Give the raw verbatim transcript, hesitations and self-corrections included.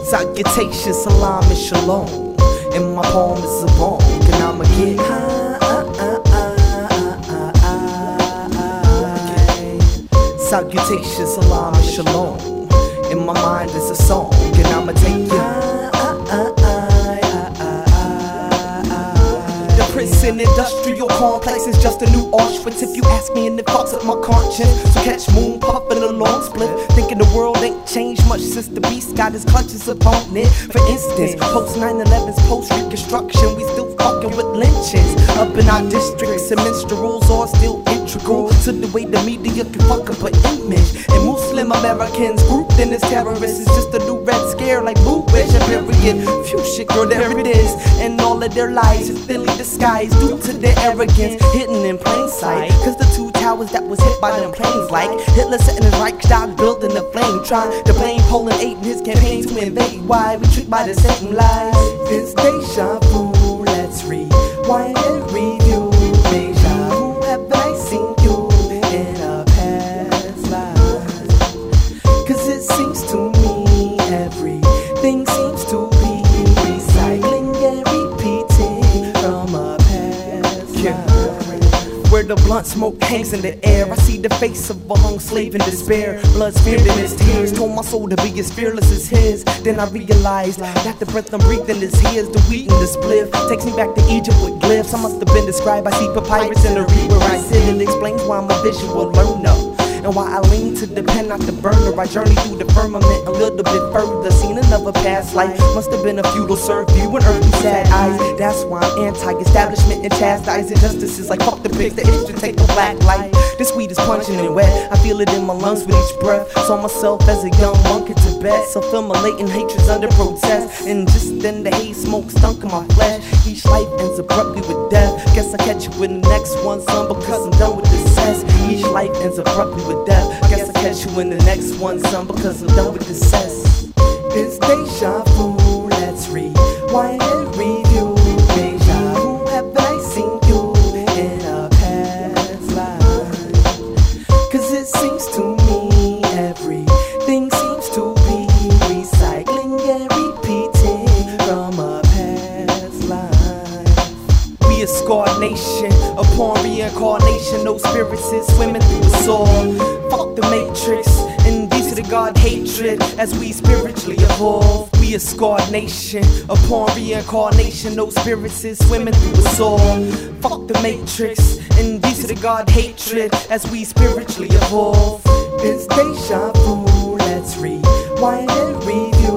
Salutations, salam and shalom. And my poem is a bone, and I'ma get high. Salutations, salam and shalom. In my mind is a song, and I'ma take you. The prison industrial complex is just a new Auschwitz. If you ask me, and it fucks up my conscience. So catch moon puffin' a long split, thinking the world ain't changed much since the beast got his clutches upon it. For instance, post nine eleven's post reconstruction, we still fucking with lynchings up in our districts, and minstrels are still integral to the way the media can fuck up an image. And Muslim Americans grouped in as terrorists is just a new red scare like Boo Wish and period. Phew shit, girl, there it is. And all of their lies is thinly disguised due to their arrogance, hidden in plain sight. Cause the two towers that was hit by them planes, like Hitler setting his Reichstag building the flame, trying to blame Poland eight in his campaign to invade. Why we tricked by the same lies? This deja vu, let's rewind and review. Deja vu, have I seen you in a past life? Cause it seems to me everything seems to be recycling and repeating from a past life. Where the blunt smoke hangs in the air, I see the face of a hung slave in despair. Blood smeared in his tears, told my soul to be as fearless as his. Then I realized that the breath I'm breathing is his. The wheat in the spliff takes me back to Egypt with glyphs. I must have been described. I see papyrus in the reed where I sit. It explains why I'm a visual learner, and why I lean to the pen, not the burner. I journey through the firmament a little bit further. Seen another past life, must have been a feudal serf view and earthly sad eyes. That's why I'm anti-establishment and chastise injustices like fuck the pigs. The itch to take the black light. This weed is punching and wet, I feel it in my lungs with each breath. Saw myself as a young monk in Tibet, so feel my latent hatreds under protest. And just then the haze smoke stunk in my flesh. Each life ends abruptly with death. Guess I catch you in the next one, son, because I'm done with this cess. Each life ends abruptly with death. Guess I catch you in the next one, son, because I'm done with this cess. It's deja vu, let's rewind and review. Deja vu, have I seen you in a past life? Cause it seems to me everything seems to be recycling and repeating from a past life. We a scarred nation, upon reincarnation, no spirits is swimming through the soul. Fuck the matrix, and these to the God hatred as we spiritually evolve. We a scarred nation, upon reincarnation, no spirits is swimming through the soul. Fuck the matrix, and these to the God hatred as we spiritually evolve. It's deja vu, let's rewind and review.